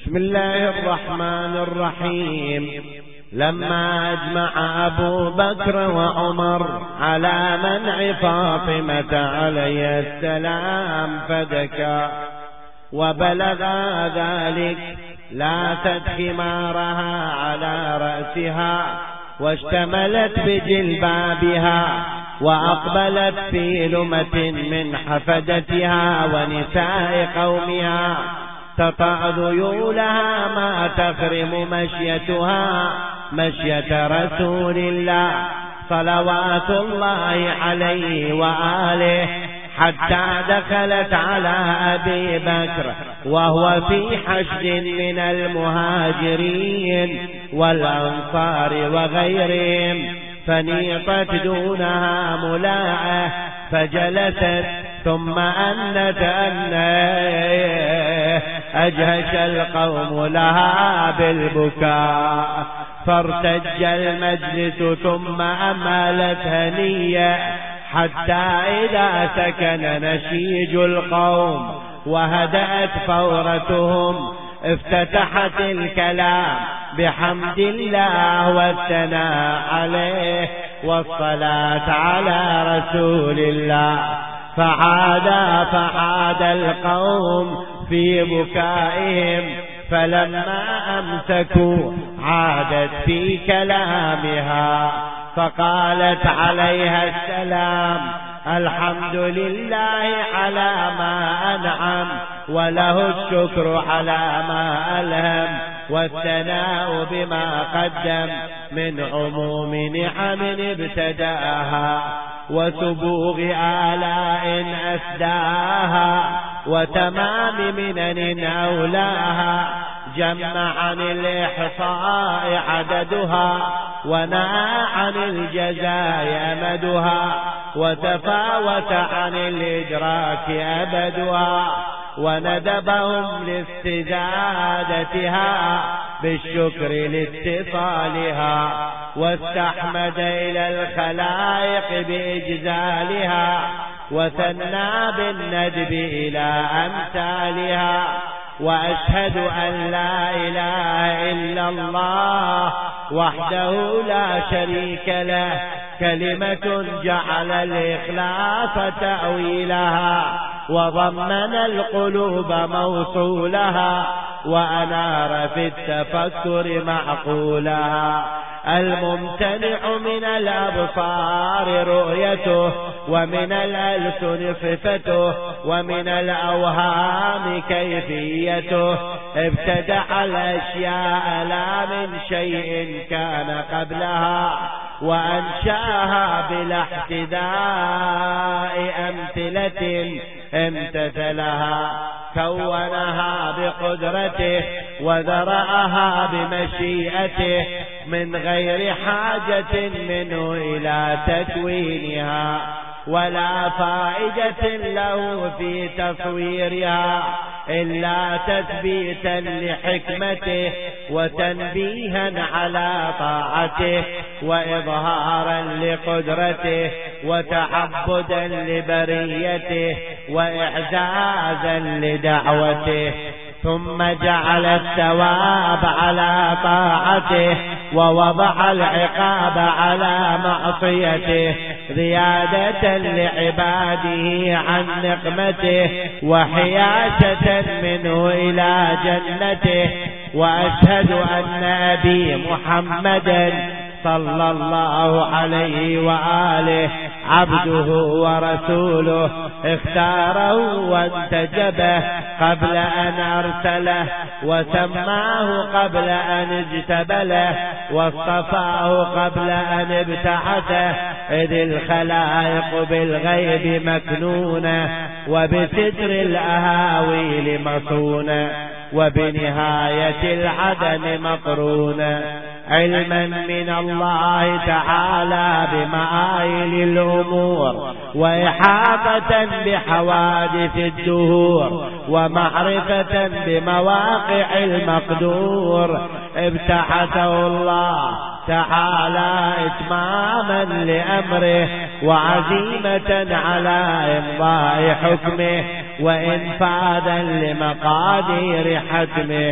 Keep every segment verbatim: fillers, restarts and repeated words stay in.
بسم الله الرحمن الرحيم. لما أجمع أبو بكر وعمر على منع فاطمة عليه السلام فدكا، وبلغ ذلك لاست خمارها على رأسها واشتملت بجلبابها وأقبلت في لمة من حفدتها ونساء قومها تطأ ذيولها ما تخرم مشيتها مشية رسول الله صلوات الله عليه وآله، حتى دخلت على أبي بكر وهو في حشد من المهاجرين والأنصار وغيرهم، فنيطت دونها ملاءة فجلست، ثم أنت أنه أجهش القوم لها بالبكاء، فارتج المجلس ثم أمالت هنية، حتى إذا سكن نشيج القوم وهدأت فورتهم افتتحت الكلام بحمد الله والثناء عليه والصلاة على رسول الله، فعاد فعاد القوم في بكائهم، فلما أمسكوا عادت في كلامها فقالت عليها السلام: الحمد لله على ما أنعم، وله الشكر على ما ألهم، والثناء بما قدم من عموم نعم ابتداها وسبوغ آلاء أسداها وتمام منن أولاها، جمع عن الإحصاء عددها ونهى عن الجزاء أمدها، وتفاوت عن الإدراك أبدها، وندبهم لاستزادتها بالشكر لاتصالها، واستحمد إلى الخلائق بإجزالها، وثنى بالندب إلى أمثالها، وأشهد أن لا إله إلا الله وحده لا شريك له، كلمة جعل الإخلاص تأويلها، وضمن القلوب موصولها، وأنار في التفكر معقولها، الممتنع من الأبصار رؤيته، ومن الألسن صفته، ومن الأوهام كيفيته، ابتدع الأشياء لا من شيء كان قبلها، وأنشاها بلا احتذاء أمثلة امتثلها، كونها بقدرته وذرأها بمشيئته من غير حاجة منه إلى تكوينها، ولا فائدة له في تصويرها إلا تثبيتا لحكمته وتنبيها على طاعته وإظهارا لقدرته وتعبدا لبريته وإعزازا لدعوته، ثم جعل الثواب على طاعته ووضع العقاب على معصيته، زيادة لعباده عن نقمته وحياشة منه إلى جنته. وأشهد أن أبي محمدا صلى الله عليه وآله عبده ورسوله، اختاره وانتجبه قبل أن أرسله، وسماه قبل أن اجتبله، واصطفاه قبل أن ابتعثه، إذ الخلائق بالغيب مكنونة وبستر الأهاويل مصونة وبنهاية العدم مقرونة، علما من الله تعالى بمآيل الأمور، وإحاطة بحوادث الدهور، ومعرفة بمواقع المقدور، ابتعثه الله تعالى إتماما لأمره وعزيمة على إمضاء حكمه وإنفاذا لمقادير حتمه،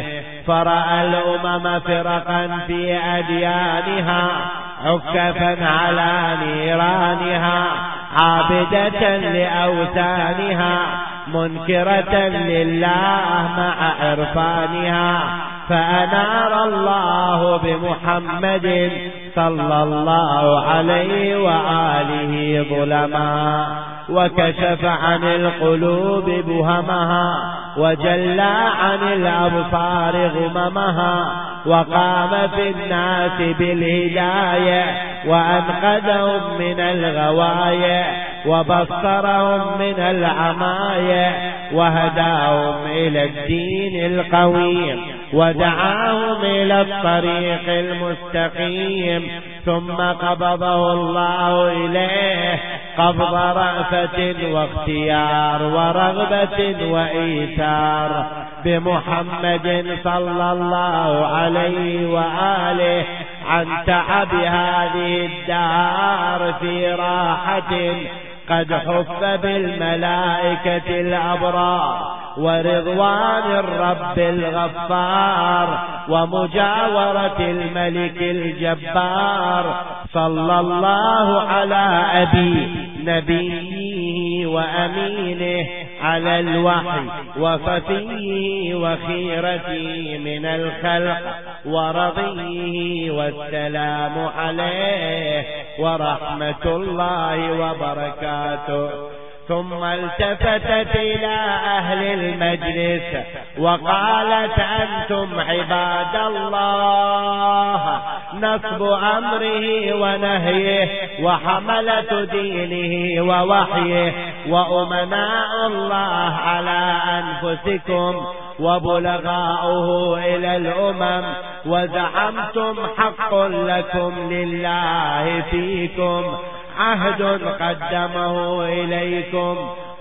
فرأى الأمم فرقا في أديانها عكفا على نيرانها عابدة لأوثانها منكرة لله مع عرفانها فأنار الله بمحمد صلى الله عليه وآله ظلما وكشف عن القلوب بهمها وجلى عن الأبصار غممها وقام في الناس بالهداية وأنقذهم من الغواية وبصرهم من العماية وهداهم إلى الدين القويم ودعاهم إلى الطريق المستقيم ثم قبضه الله إليه قبض رأفة واختيار ورغبة وإيثار بمحمد صلى الله عليه وآله عن تعب هذه الدار في راحة قد حف بالملائكة الأبرار ورضوان الرب الغفار ومجاورة الملك الجبار صلى الله على أبي نبيه وأمينه على الوحي وفتيه وخيرته من الخلق ورضيه والسلام عليه ورحمة الله وبركاته. ثم التفتت إلى أهل المجلس وقالت أنتم عباد الله نصب أمره ونهيه وحملة دينه ووحيه وأمناء الله على أنفسكم وبلغاؤه إلى الأمم وزعمتم حق لكم لله فيكم عهد قدمه إليكم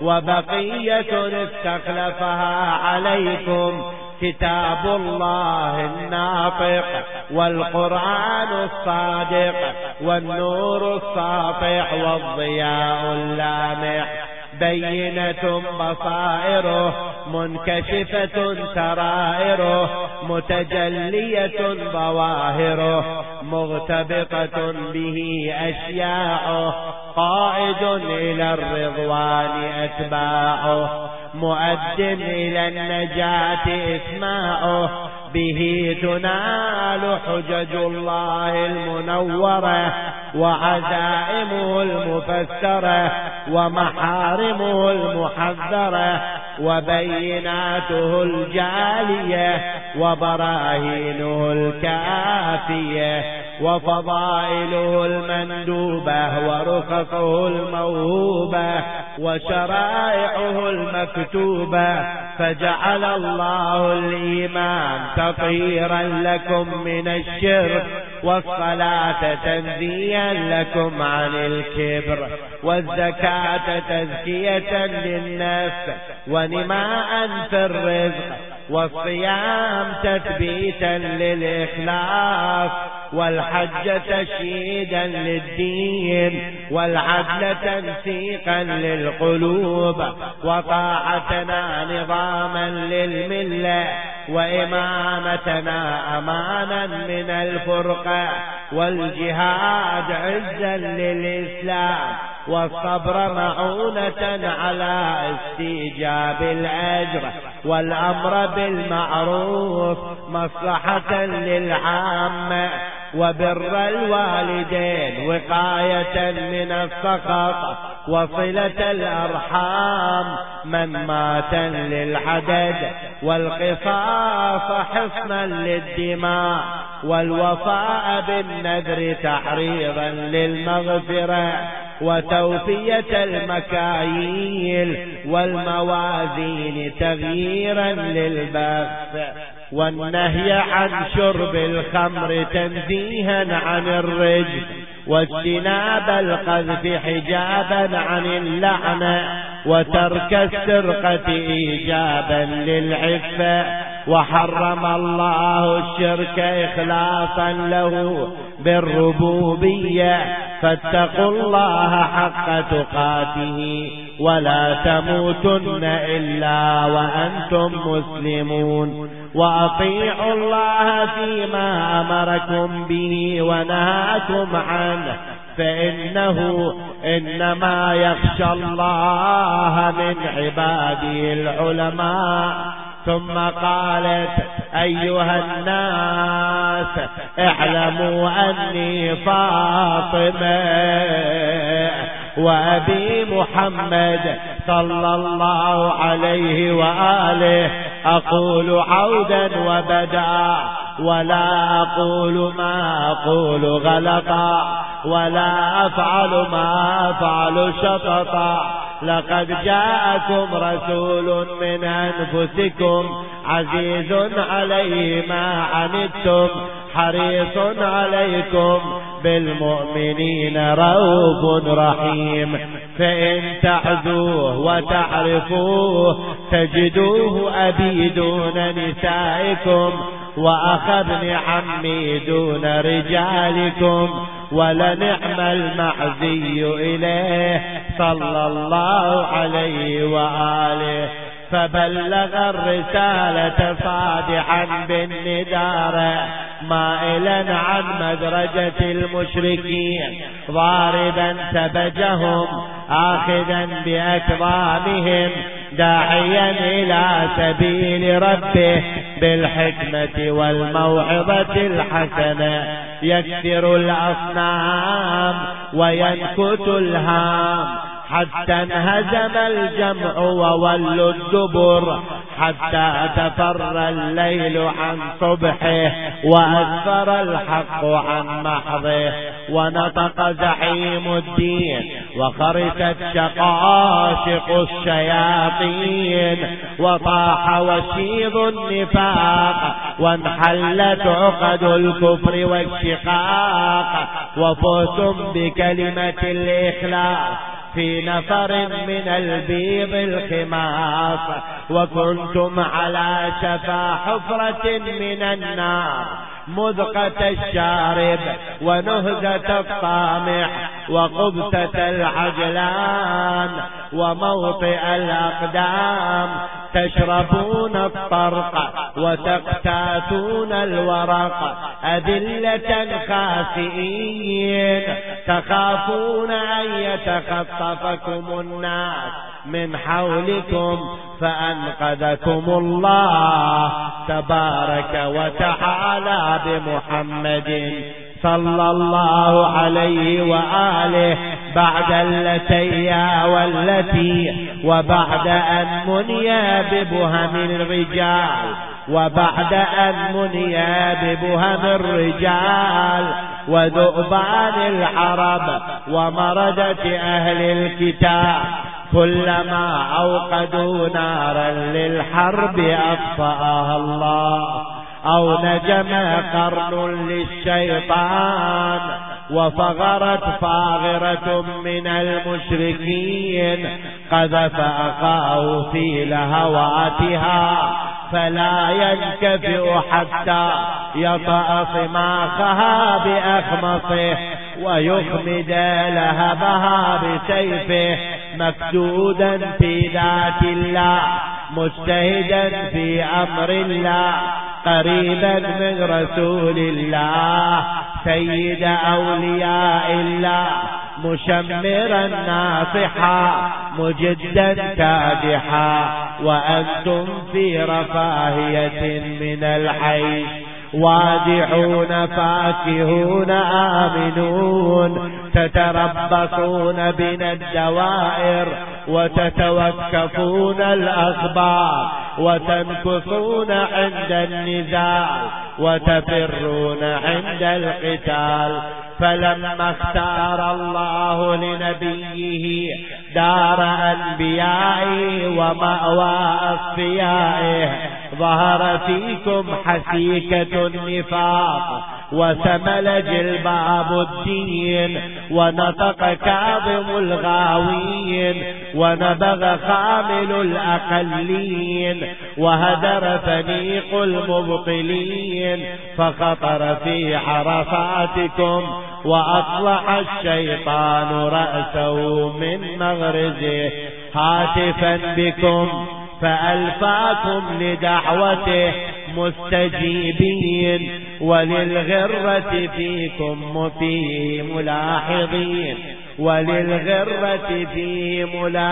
وبقية استخلفها عليكم كتاب الله الناطق والقرآن الصادق والنور الساطع والضياء اللامع بينة بصائره منكشفة سرائره متجلية ظواهره مغتبطة به أشياعه قائد إلى الرضوان أتباعه مؤد إلى النجاة إسماعه به تنال حجج الله المنورة وعزائمه المفسرة ومحارمه المحذرة وبيناته الجالية وبراهينه الكافية وفضائله المندوبة ورخصه الموهوبة وشرائعه المكتوبة فجعل الله الإيمان تطهيرا لكم من الشرك والصلاة تنزيا لكم عن الكبر والزكاة تزكية للنفس ونماء في الرزق والصيام تثبيتا للإخلاص والحج تشييدا للدين والعدل تنسيقا للقلوب وطاعتنا نظاما للملة وإمامتنا أمانا من الفرقة والجهاد عزا للإسلام والصبر معونة على استيجاب الأجر والأمر بالمعروف مصلحة للعامة وبر الوالدين وقاية من السخط وصلة الأرحام من مات للعدد والقصاص حصنا للدماء والوفاء بالنذر تحريضا للمغفرة وتوفية المكاييل والموازين تغييرا للبخس والنهي عن شرب الخمر تنزيها عن الرجس واجتناب القذف حجابا عن اللعنة وترك السرقة إيجابا للعفة وحرم الله الشرك إخلاصا له بالربوبية فاتقوا الله حق تقاته ولا تموتن إلا وأنتم مسلمون وأطيعوا الله فيما أمركم به ونهاكم عنه فإنه إنما يخشى الله من عباده العلماء. ثم قالت أيها الناس اعلموا أني فاطمة وأبي محمد صلى الله عليه وآله أقول عودا وبدا ولا أقول ما أقول غلطا ولا أفعل ما أفعل شططا. لقد جاءكم رسول من أنفسكم عزيز عليه ما عنتم حريص عليكم بالمؤمنين رؤوف رحيم. فإن تعزوه وتعرفوه تجدوه أبي دون نسائكم وأخ ابن عمي دون رجالكم ولنعم المعزي إليه صلى الله عليه وآله. فبلغ الرسالة صادحا بالندارة مائلا عن مدرجة المشركين ضاربا سبجهم آخذا بأكظامهم داعيا إلى سبيل ربه بالحكمة والموعظة الحسنة يكسر الأصنام وينكت الهام حتى انهزم الجمع وولوا الدبر حتى تفر الليل عن صبحه وأسفر الحق عن محضه ونطق زعيم الدين وخرست شقاشق الشياطين وطاح وشيض النفاق وانحلت عقد الكفر والشقاق وفزتم بكلمة الإخلاص في نفر من البيض الخماص وكنتم على شفا حفرة من النار مذقة الشارب ونهزة الطامع وقبسة العجلان وموطئ الأقدام تشربون الطرق وتقتاتون الورق أذلة خاسئين تخافون أن يتخطفكم الناس من حولكم فأنقذكم الله تبارك وتعالى بمحمد صلى الله عليه وآله بعد اللتيا والتي وبعد أن منيا ببهم الرجال وبعد أن منيا ببهم الرجال وذؤبان العرب ومردة أهل الكتاب كلما أوقدوا نارا للحرب أطفأها الله أو نجم قرن للشيطان وفغرت فاغرة من المشركين قذف أخاه في لهواتها فلا ينكفئ حتى يطأ صماخها بأخمصه ويخمد لهبها بسيفه مكدودا في ذات الله مجتهدا في أمر الله قريبا من رسول الله سيد أولياء الله مشمرا ناصحا مجدا كادحا وأنتم في رفاهية من الحي وادعون فاكهون آمنون تتربصون بنا الدوائر وتتوكفون الأخبار وتنكثون عند النزاع وتفرون عند القتال. فلما اختار الله لنبيه دار أنبيائه ومأوى أصفيائه ظهر فيكم حسيكة النفاق وثمل جلباب الدين ونطق كاظم الغاوين ونبغ خامل الأقلين وهدر فنيق المبطلين فخطر في عرفاتكم وأطلع الشيطان رأسه من مغرزه هاتفا بكم فألفاكم لدعوته مستجيبين وللغرة فيكم فيه ملاحظين وللغرة فيه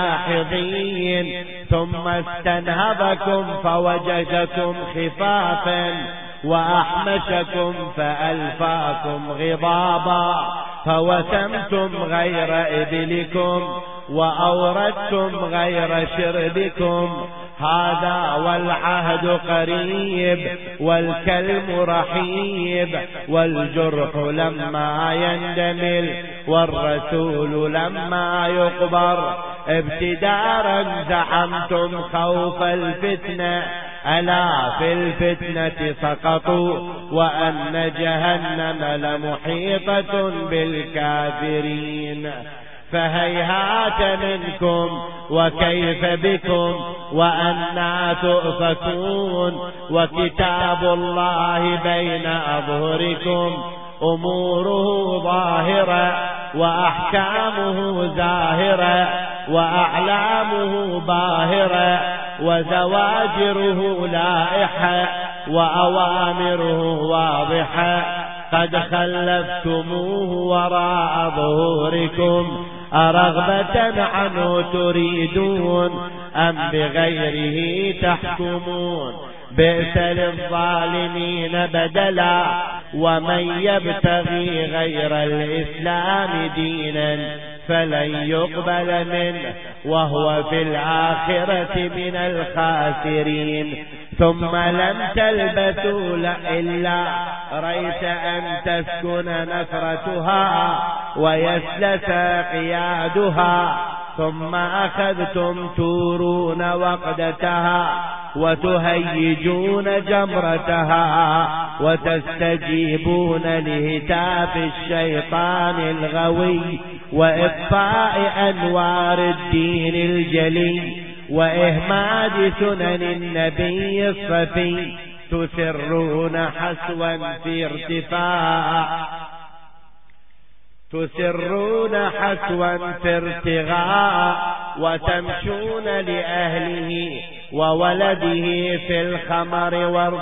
ملاحظين ثم استنهبكم فوجدكم خفافا وأحمشكم فألفاكم غضابا فوسمتم غير إبلكم وأوردتم غير شربكم هذا والعهد قريب والكلم رحيب والجرح لما يندمل والرسول لما يقبر ابتدارا زعمتم خوف الفتنة ألا في الفتنة سقطوا وأن جهنم لمحيطة بالكافرين فهيهات منكم وكيف بكم وأنا تؤفكون وكتاب الله بين أظهركم أموره ظاهرة وأحكامه زاهرة وأعلامه باهرة وزواجره لائحة وأوامره واضحة قد خلفتموه وراء ظهوركم أرغبة عنه تريدون أم بغيره تحكمون بئس للظالمين بدلا ومن يبتغي غير الإسلام دينا فلن يقبل منه وهو في الآخرة من الخاسرين ثم لم تلبثوا إلا ريت أن تسكن نفرتها ويسلس قيادها ثم أخذتم تورون وقدتها وتهيجون جمرتها وتستجيبون لهتاف الشيطان الغوي وإطفاء أنوار الدين الجلي وإهماد سنن النبي الصفي تسرون حسوا في ارتفاع تسرون حسوا في ارتغاء وتمشون لأهله وولده في الخمر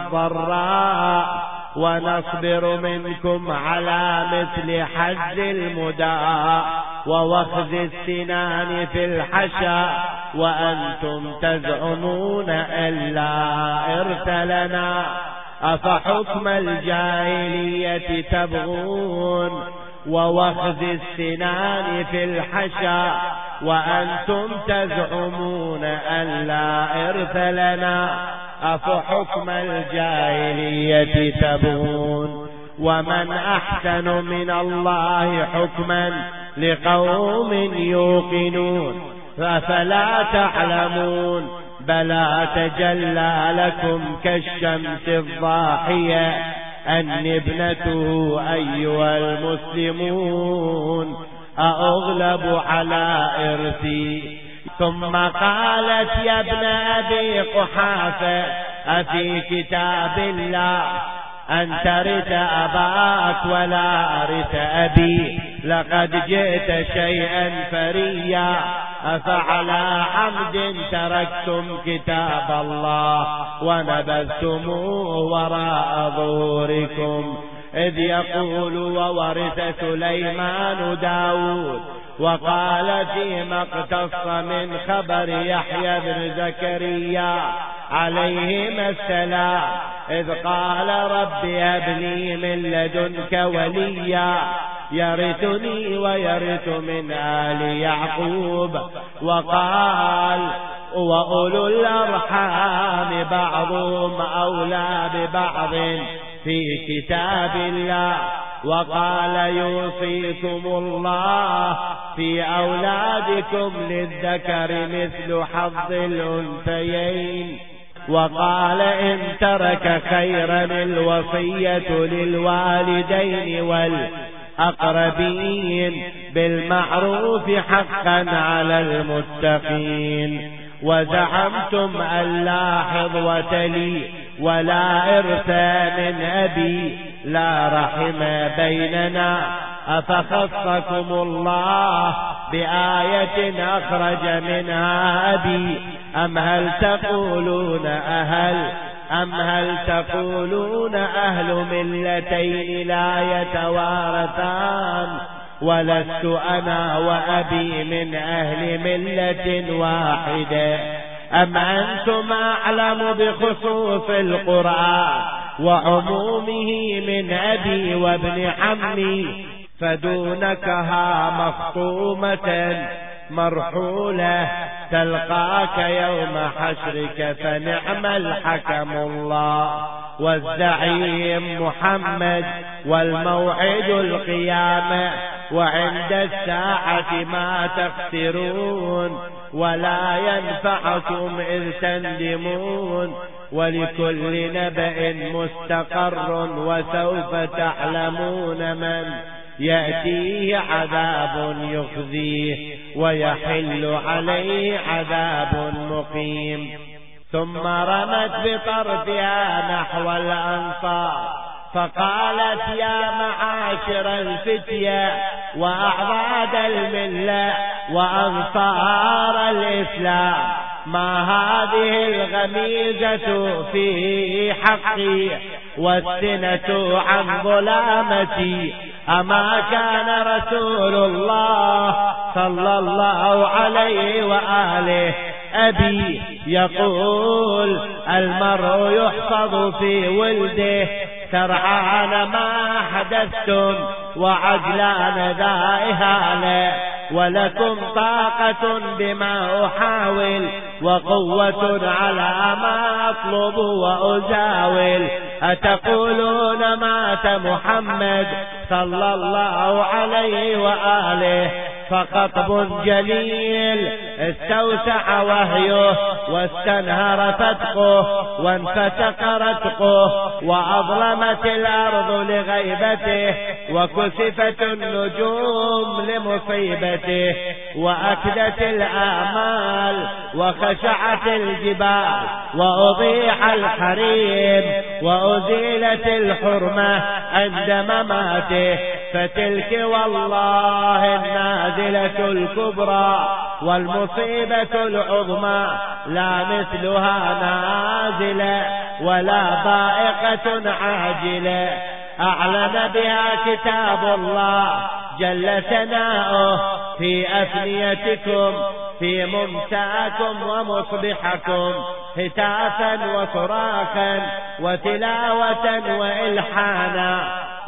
والضراء ونصبر منكم على مثل حز المداء ووخز السنان في الحشا وأنتم تزعمون ألا إرث لنا أفحكم الجاهلية تبغون ووخز السنان في الحشا وأنتم تزعمون ألا إرث لنا أفحكم الجاهلية تبغون ومن أحسن من الله حكما لقوم يوقنون ففلا تعلمون بلى تجلى لكم كالشمس الضاحية أن ابنته أيها المسلمون أأغلب على إرثي ثم قالت يا ابن أبي قحافة أفي كتاب الله أن ترث أباك ولا أرث أبي لقد جئت شيئا فريا أفعلى عمد تركتم كتاب الله ونبذتموه وراء ظهوركم إذ يقول وورث سليمان داود وقال فيما اقتص من خبر يحيى بن زكريا عليهما السلام إذ قال رب هب لي من لدنك وليا يرثني ويرث من آل يعقوب وقال وأولو الأرحام بعضهم أولى ببعض في كتاب الله وقال يوصيكم الله في أولادكم للذكر مثل حظ الأنثيين وقال إن ترك خيرا الوصية للوالدين أقربين بالمعروف حقا على المتقين. وزعمتم أن لا حظوة لي ولا إرث من أبي لا رحم بيننا، أفخصكم الله بآية أخرج منها أبي أم هل تقولون أهل أم هل تقولون أهل ملتين لا يتوارثان؟ ولست أنا وأبي من أهل ملة واحدة. أم أنتم أعلم بخصوص القرآن وعمومه من أبي وابن عمي؟ فدونكها مخطومة مرحولة تلقاك يوم حشرك، فنعم الحكم الله والزعيم محمد، والموعد القيامة، وعند الساعة ما تخسرون ولا ينفعكم إذ تندمون، ولكل نبأ مستقر وسوف تعلمون من يأتيه عذاب يخزيه ويحل عليه عذاب مقيم. ثم رمت بطرفها نحو الأنصار فقالت يا معاشر الفتية وأعضاد الملة وأنصار الإسلام، ما هذه الغميزة في حقي والسنة عن ظلامتي؟ أما كان رسول الله صلى الله عليه وآله أبي يقول المرء يحفظ في ولده سرعان ما حدثتم وعجلان ذا إهانة، ولكم طاقة بما أحاول وقوة على ما أطلب وأجاول. أتقولون مات محمد صلى الله عليه وآله فقطب جليل استوسع وهيه واستنهر فتقه وانفتق رتقه وأظلمت الأرض لغيبته وكسفت النجوم لمصيبته وأكدت الآمال وخشعت الجبال وأضيح الحريم وأزيلت الحرمة عند مماته، فتلك والله النازلة الكبرى والمصيبة العظمى لا مثلها نازلة ولا ضائقة عاجلة أعلن بها كتاب الله جل ثناؤه في أثنيتكم في ممساكم ومصبحكم هتافا وصراخا وتلاوة وإلحانا،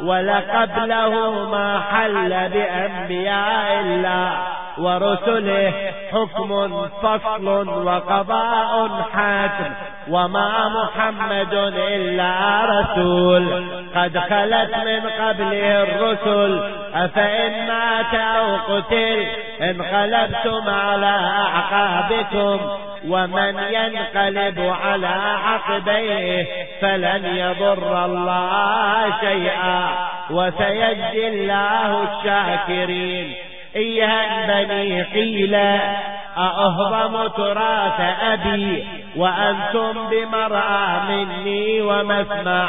ولقبله ما حل بأنبياء الله ورسله حكم فصل وقضاء حاكم، وما محمد إلا رسول قد خلت من قبله الرسل، أفإن مات أو قتل انقلبتم على أعقابكم، ومن ينقلب على عقبيه فلن يضر الله شيئا وسيجزي الله الشاكرين. إيها بني قيل أأهضم تراث أبي وأنتم بمرأى مني ومسمع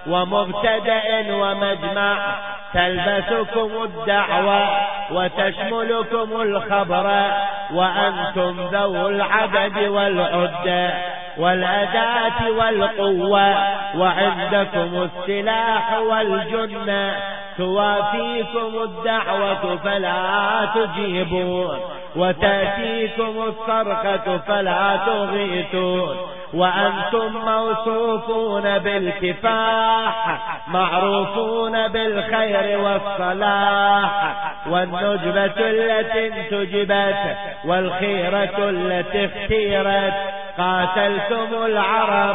ومبتدأ ومجمع، تلبسكم الدعوة وتشملكم الخبر وأنتم ذو العدد والعدة والأداة والقوة، وعندكم السلاح والجنة، توافيكم الدعوة فلا تجيبون وتأتيكم الصرخة فلا تغيثون، وأنتم موصوفون بالكفاح معروفون بالخير والصلاح، والنجبة التي انتجبت والخيرة التي اختيرت، قاتلتم العرب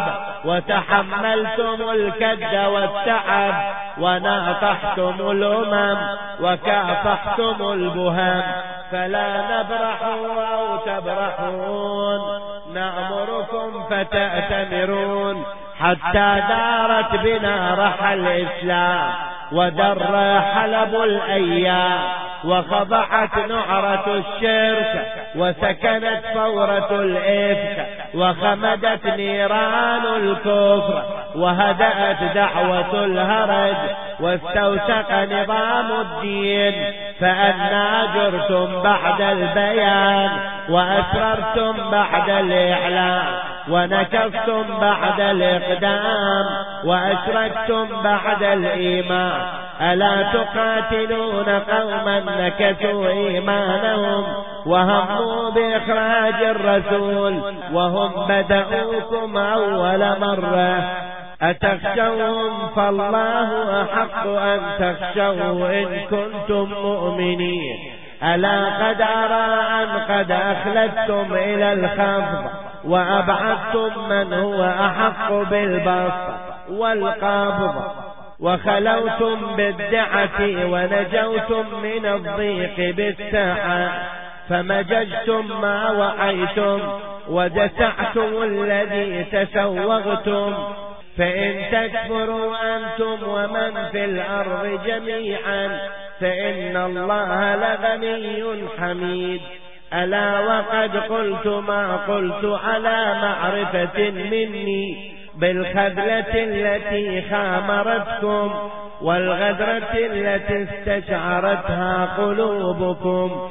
وتحملتم الكد والتعب وناطحتم الأمم وكافحتم البهم، فلا نبرح أو تبرحون نأمركم فتأتمرون، حتى دارت بنا رحى الإسلام ودر حلب الأيام، وخضعت نعرة الشرك، وسكنت فورة الإفك، وخمدت نيران الكفر، وهدأت دعوة الهرج، واستوثق نظام الدين. فأنا جرتم بعد البيان، وأسررتم بعد الإعلان، ونكفتم بعد الإقدام، وأشركتم بعد الإيمان. ألا تقاتلون قوما نكثوا إيمانهم وهموا بإخراج الرسول وهم بدأوكم أول مرة؟ أتخشوهم؟ فالله أحق أن تخشوا إن كنتم مؤمنين. ألا قد أرى أن قد أخلدتم إلى الخفض، وأبعدتم من هو أحق بالبسط والقبض، وخلوتم بالدعة، ونجوتم من الضيق بالسعة، فمججتم ما وعيتم، ودسعتم الذي تسوغتم. فإن تكفروا أنتم ومن في الأرض جميعا فإن الله لغني حميد. ألا وقد قلت ما قلت على معرفة مني بالخذلة التي خامرتكم، والغدرة التي استشعرتها قلوبكم،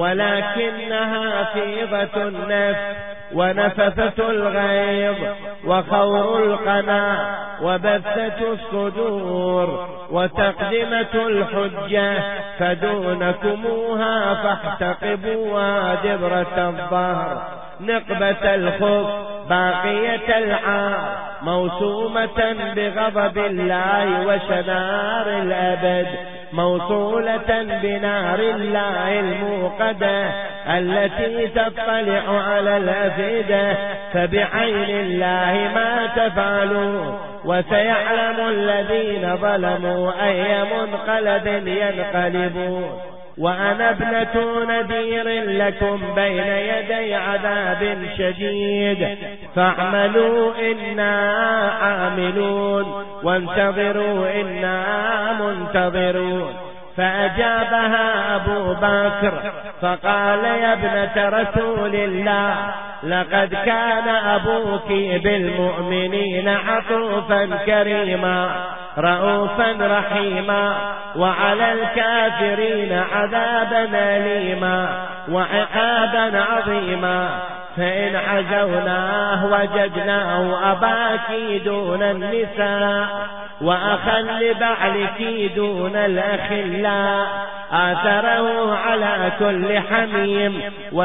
ولكنها فيضة النفس، ونفثة الغيظ، وخور القناع، وبثة الصدور، وتقدمة الحجة. فدونكموها فاحتقبوها دبرة الظهر، نقبة الخف، باقية العار، موسومة بغضب الله وشنار الأبد، موصولة بنار الله الموقدة التي تطلع على الأفئدة. فبعين الله ما تفعلون، وسيعلم الذين ظلموا أي منقلب ينقلبون. وأنا ابنة نذير لكم بين يدي عذاب شديد، فاعملوا إنا عاملون، وانتظروا إنا منتظرون. فأجابها أبو بكر فقال: يا ابنة رسول الله، لقد كان أبوك بالمؤمنين عطوفا كريما رؤوفا رحيما، وعلى الكافرين عذابا أليما وعقابا عظيما. فإن عزوناه وجدناه أباك دون النساء، وأخا لبعلك دون الأخلاء، آثره على كل حميم،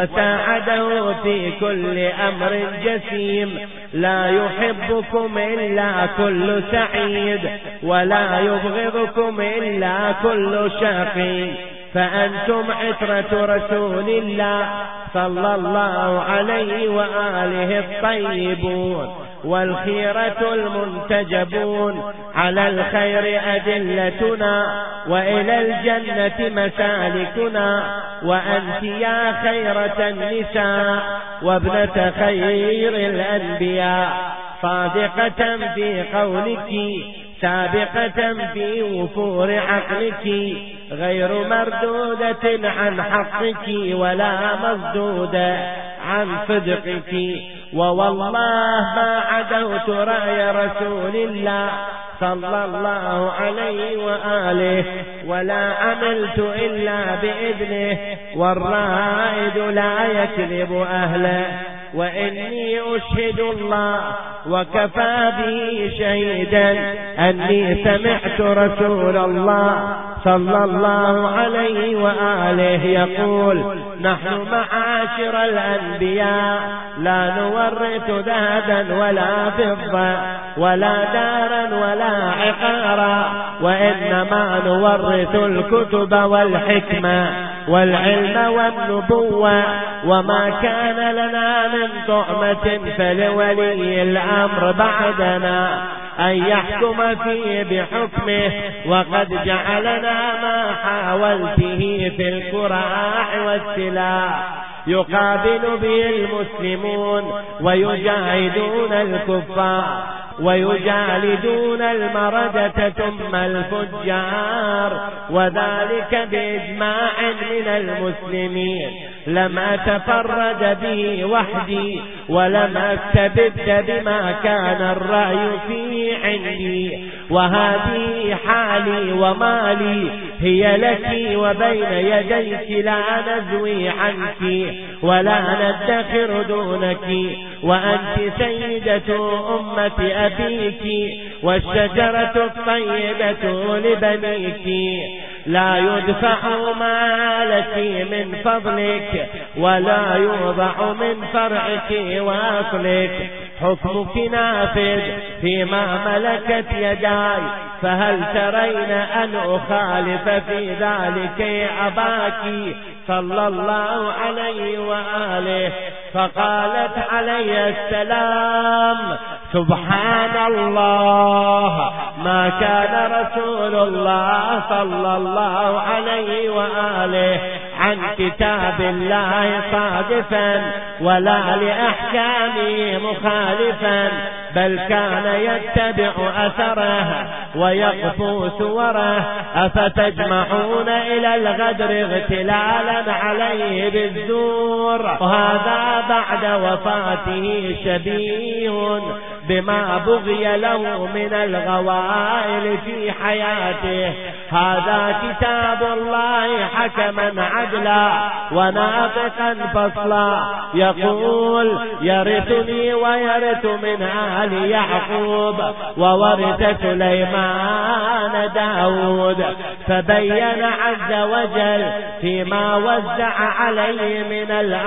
وساعده في كل أمر جسيم. لا يحبكم إلا كل سعيد، ولا يبغضكم إلا كل شقي. فأنتم عترة رسول الله صلى الله عليه وآله الطيبون، والخيرة المنتجبون. على الخير أدلتنا، وإلى الجنة مسالكنا. وأنت يا خيرة النساء، وابنة خير الأنبياء، صادقة في قولك، سابقة في وفور عقلك، غير مردودة عن حقك، ولا مردودة عن صدقك. ووالله ما عدوت رأي رسول الله صلى الله عليه وآله، ولا عملت إلا بإذنه، والرائد لا يكذب أهله. وإني أشهد الله وكفى به شهيدا أني سمعت رسول الله صلى الله عليه وآله يقول: نحن معاشر الأنبياء لا نورث ذهبا ولا فضة، ولا دارا ولا عقارا، وإنما نورث الكتب والحكمة والعلم والنبوة. وما كان لنا من طعمة فلولي الأمر بعدنا أن يحكم فيه بحكمه، وقد جعلنا ما حاولته في الكراع والسلاح يقابل به المسلمون ويجاهدون الكفار. ويجالدون المردة ثم الفجار، وذلك بإجماع من المسلمين. لم أتفرد به وحدي ولم أستبد بما كان الرأي فيه عندي، وهذه حالي ومالي هي لك وبين يديك لا نزوي عنك ولا ندخر دونك، وأنت سيدة أمة أبيك والشجرة الطيبة لبنيك، لا يدفع ما لك من فضلك ولا يوضع من فرعك وأصلك، حكمك نافذ فيما ملكت يداي، فهل ترين أن أخالف في ذلك يا أباك صلى الله عليه وآله؟ فقالت عليه السلام: سبحان الله، ما كان رسول الله صلى الله عليه وآله عن كتاب الله صادفا ولا لأحكامه مخالفا، بل كان يتبع أثره ويقفو سوره. أفتجمعون إلى الغدر اغتلالا عليه بالزور؟ وهذا بعد وفاته شبيه بما بغي له من الغوائل في حياته. هذا كتاب الله حكما عدلا وناطقا فصلا، يقول: يرثني ويرث من آل يعقوب وورث سليمان داود. فبين عز وجل فيما وزع عليه من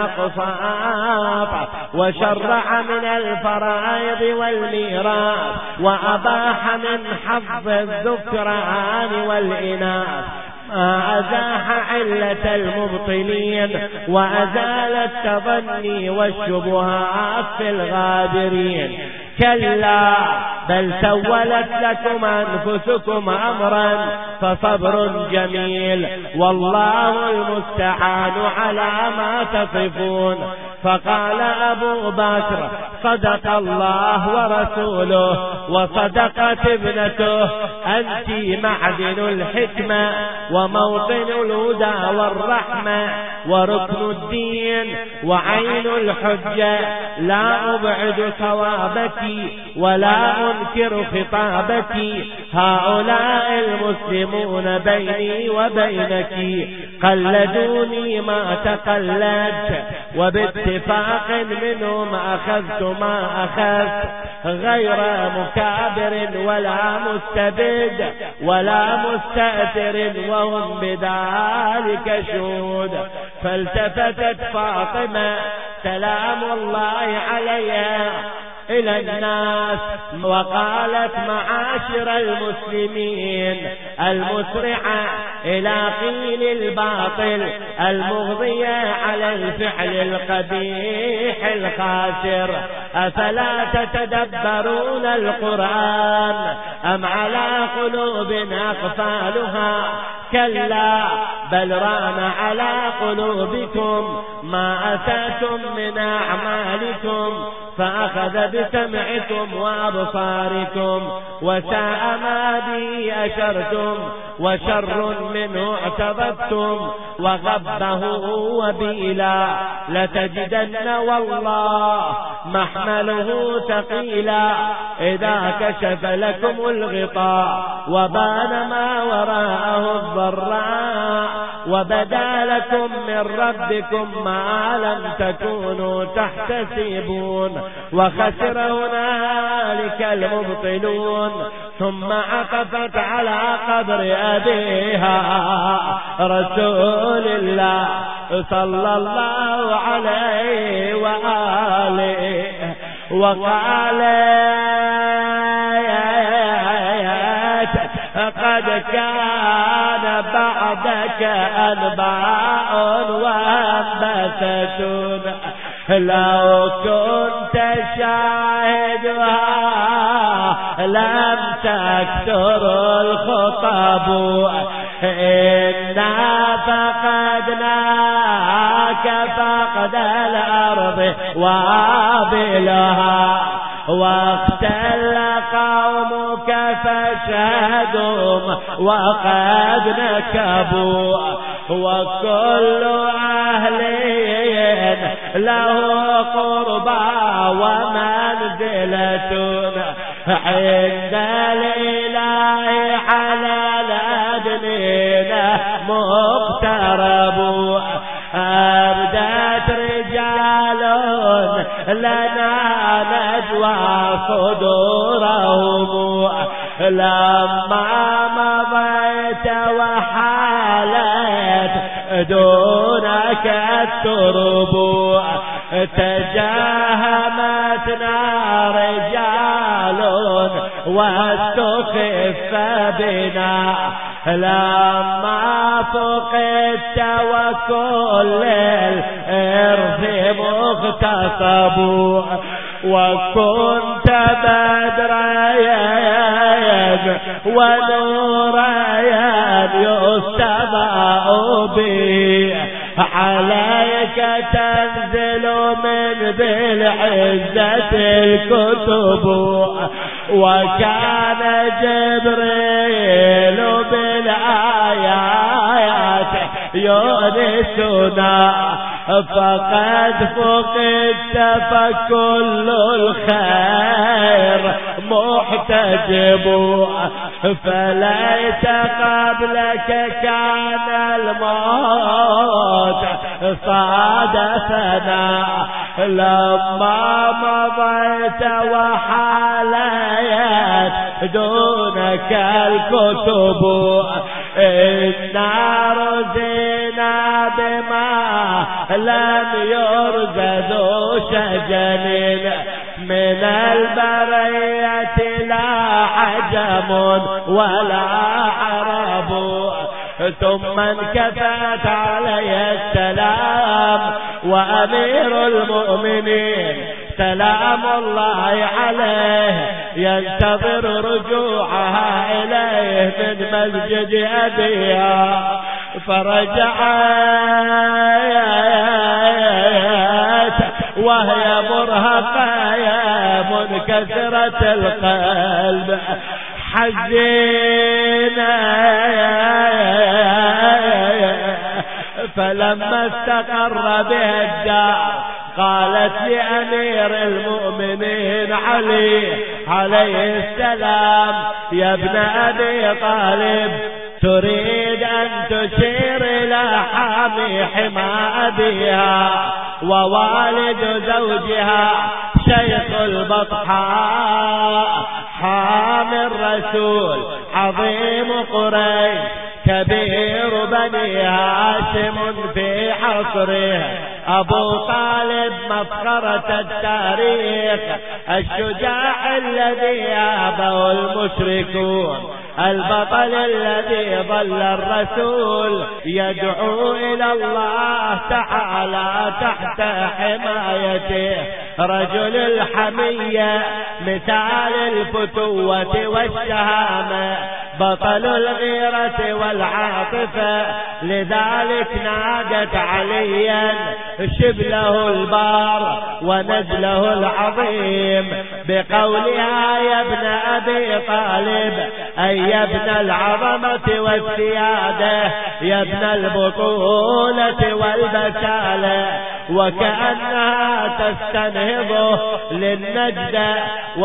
الأقساط وشرع من الفرائض والميراث، وأباح من حظ الذكران والإناث ما أزاح علة المبطلين وأزال التظني والشبهات في الغابرين. كلا بل سولت لكم أنفسكم أمرا فصبر جميل، والله المستعان على ما تصفون. فقال أبو بكر: صدق الله ورسوله وصدقت ابنته، أنت معدن الحكمة وموطن الهدى والرحمة وركن الدين وعين الحجة، لا أبعد صوابك ولا أنكر خطابك. هؤلاء المسلمون بيني وبينك قلدوني ما تقلدت، وباتفاق منهم أخذت ما أخذت، غير مكابر ولا مستبد ولا مستأثر، وهم بذلك شهود. فالتفتت فاطمة سلام الله عليها إلى الناس وقالت: معاشر المسلمين، المسرعة إلى قيل الباطل، المغضية على الفعل القبيح الخاسر، أفلا تتدبرون القرآن أم على قلوب أقفالها؟ كلا بل ران على قلوبكم ما أتاتم من أعمالكم، فأخذ بسمعكم وأبصاركم، وساء ما به أشرتم، وشر منه اعتبدتم، وغبه وبيلا. لتجدن والله محمله ثقيلا إذا كشف لكم الغطاء وبان ما وراءه الضراء، وبدا لكم من ربكم ما لم تكونوا تحتسبون، وخسر هنالك المبطلون. ثم عطفت على قبر أبيها رسول الله صلى الله عليه وآله وقالت: قد كان بعدك أنباء وأنبثة، لو كنت شاهدها لم تكثر الخطب، إنا فقدناك فقد الأرض وابلها، واختل قومك فاشهدهم وقد نكبوا وكل أهل له قربى ومنزلة عند الإله على الأدنين مقترب أبدت رجال لنا نجوى صدورهم لما مضيت وحالت دونك الترب تجاهمتنا رجال واستخف بنا لما فقدت وكل الإرث مغتصب وكنت بدريا ونوريا يستضاء به عليك تنزل من بالعزة الكتب وكان جبريل بالآيات يونسنا فقد فقدت فكل الخير محتجب فليت قبلك كان الموت صادفنا لما مضيت وحاليت دونك الكتب إنا رزينا بما لم يرزد شجن من البرية لا عجم ولا عرب ثم انكفت علي السلام وأمير المؤمنين سلام الله عليه ينتظر رجوعها إليه من مسجد أبيها فرجعت وهي مرهقة منكسرة القلب حزينة فلما استقر بها الدار قالت لأمير المؤمنين علي عليه السلام يا ابن أبي طالب تريد أن تشير إلى حامي حمى أبيها ووالد زوجها شيخ البطحاء حامي الرسول عظيم قريش كبير بني هاشم في حصره أبو طالب مفخرة التاريخ الشجاع الذي أباه المشركون البطل الذي ظل الرسول يدعو إلى الله تعالى تحت حمايته رجل الحمية مثال الفتوة والشهامة بطل الغيرة والعاطفة لذلك نادت عليا شبله البار ونجله العظيم بقولها يا ابن أبي طالب أي يا ابن العظمة والسيادة يا ابن البطولة والبسالة وكأنها تستنهضه للنجدة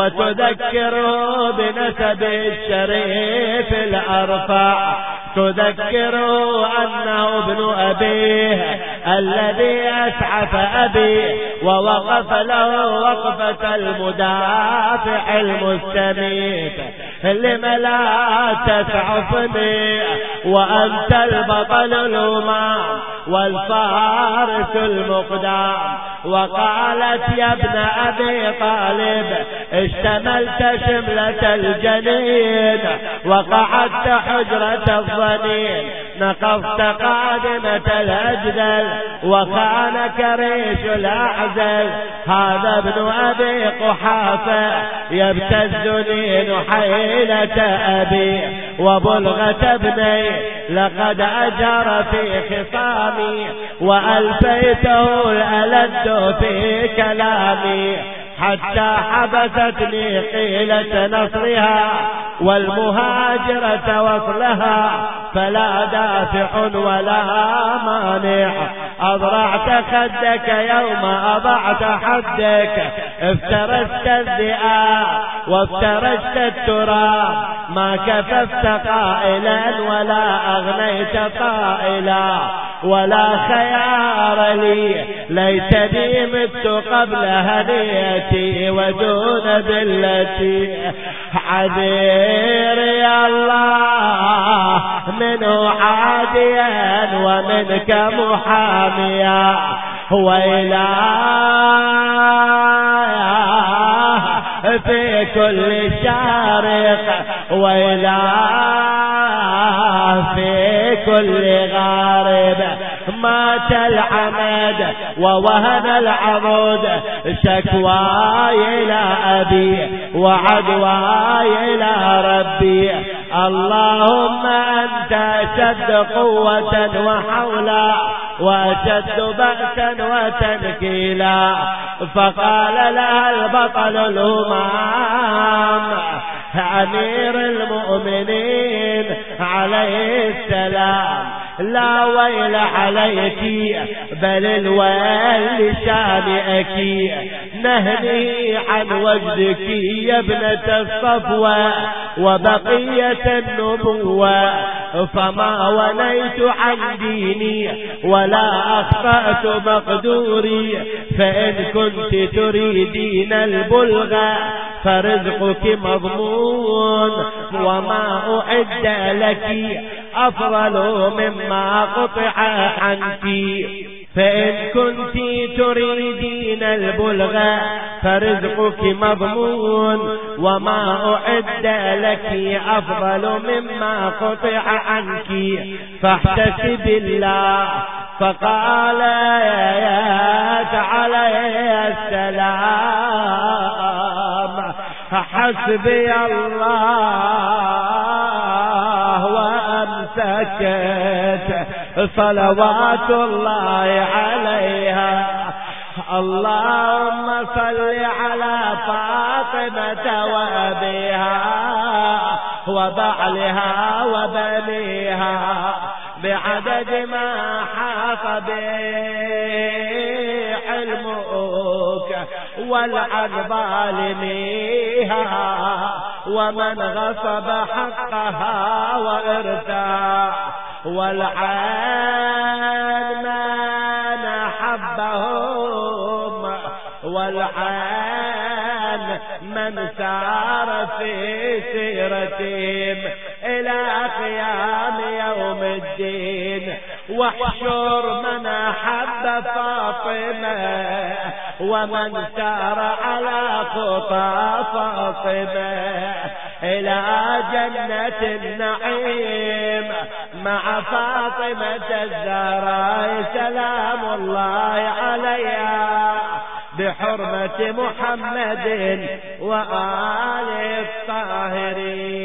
وتذكره بنسبه الشريف الأرفع تذكره أنه ابن أبيه الذي أسعف أبيه ووقف له وقفة المدافع المستميت لم لا تسعفني وأنت البطل الأمام والفارس المقدام وقالت يا ابن أبي طالب اشتملت شملة الجنين وقعدت حجرة الظنين نقضت قادمة الأجدل وخانك ريش الأعزل هذا ابن أبي قحافة يبتزني نحيلة أبي وبلغة ابني لقد أجر في خصامي وألفيته الألد في كلامي حتى حبستني قيلة نصرها والمهاجرة وصلها، فلا دافع ولا مانع. أضرعت خدك يوم أضعت حدك، افترست الذئاب وافترست التراب، ما كففت قائلا ولا أغنيت قائلا، ولا خيار لي ليتني مت قبل هديتي ودون ذلتي. حذير يا الله منه عاديا ومنك محاميا، وإله في كل شارق، وإله في كل غارب. مات العمد ووهن العمود، شكواي إلى أبي وعدواي إلى ربي. اللهم أنت أشد قوة وحولا وأشد بأسا وتنكيلا. فقال لها البطل الهمام أمير المؤمنين عليه السلام: لا ويل عليك بل الويل شانئك، نهني عن وجدك يا ابنة الصفوة وبقية النبوة. فما وليت عن ديني ولا أخطأت مقدوري، فإن كنت تريدين البلغة فرزقك مضمون، وما أعد لك أفضل مما قطع عنك. فإن كنت تريدين البلغة فرزقك مضمون، وما أعد لك أفضل مما قطع عنك، فاحتسب الله. فقال عليه السلام: حسبي الله، وأمسكت صلوات الله عليها. اللهم صل على فاطمة وأبيها وبعلها وبنيها بعدد ما حاط به علمك، والعن ظالميها ومن غصب حقها وارتاع، والعن من حبهم، والعن من سار في سيرتهم إلى قيام يوم الدين. واحشر من أحب فاطمة ومن سار على خطى فاطمة إلى جنة النعيم مع فاطمة الزهراء سلام الله عليها، بحرمة محمد وآل الطاهرين.